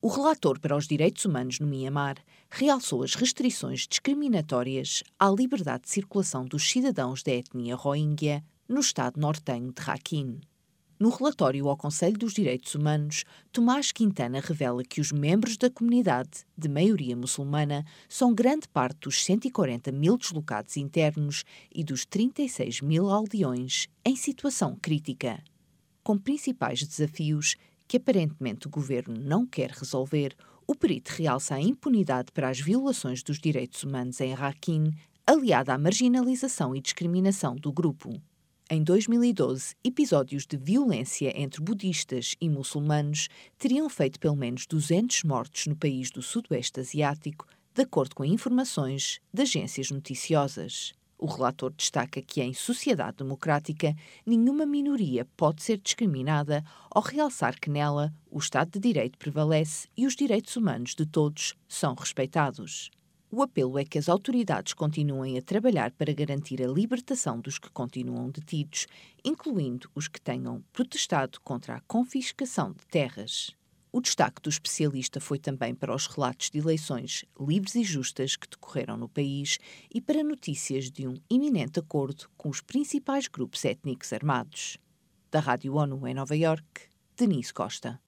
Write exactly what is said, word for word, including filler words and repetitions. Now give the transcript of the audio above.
O relator para os direitos humanos no Mianmar realçou as restrições discriminatórias à liberdade de circulação dos cidadãos da etnia Rohingya no estado nortenho de Rakhine. No relatório ao Conselho dos Direitos Humanos, Tomás Quintana revela que os membros da comunidade, de maioria muçulmana, são grande parte dos cento e quarenta mil deslocados internos e dos trinta e seis mil aldeões em situação crítica. Com principais desafios que aparentemente o governo não quer resolver, o perito realça a impunidade para as violações dos direitos humanos em Rakhine, aliada à marginalização e discriminação do grupo. Em dois mil e doze, episódios de violência entre budistas e muçulmanos teriam feito pelo menos duzentos mortos no país do Sudoeste Asiático, de acordo com informações de agências noticiosas. O relator destaca que, em sociedade democrática, nenhuma minoria pode ser discriminada, ao realçar que nela o Estado de Direito prevalece e os direitos humanos de todos são respeitados. O apelo é que as autoridades continuem a trabalhar para garantir a libertação dos que continuam detidos, incluindo os que tenham protestado contra a confiscação de terras. O destaque do especialista foi também para os relatos de eleições livres e justas que decorreram no país e para notícias de um iminente acordo com os principais grupos étnicos armados. Da Rádio ONU em Nova Iorque, Denise Costa.